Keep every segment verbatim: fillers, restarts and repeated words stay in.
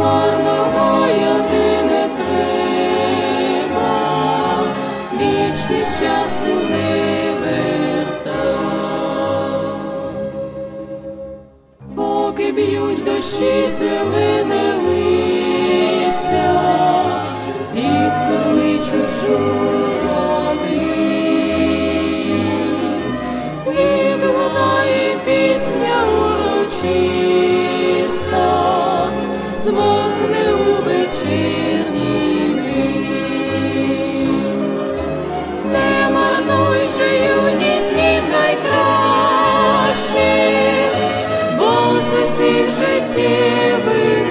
марного яти не треба, вічність часу не верта. Поки б'ють дощі зелене листя, відкличуть журавлі, відлунає пісня урочиста, смовкне у вечірній мрій. Не марнуй же юність днів найкращих, бо з усіх життєвих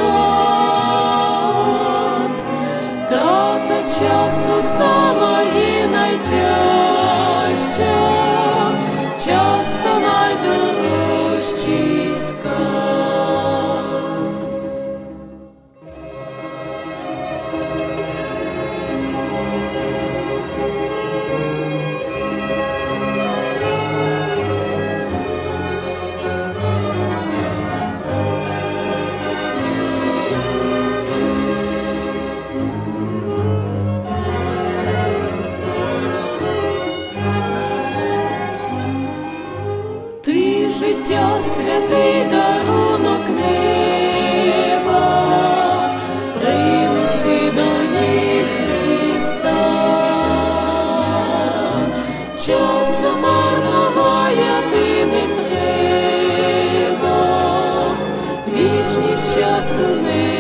втрат трата часу сама є найтяжча, часто найдорожчий скарб. Ти життя святий дарунок неба, принеси до ніг Христа. Часу марного яти не треба, вічність часу не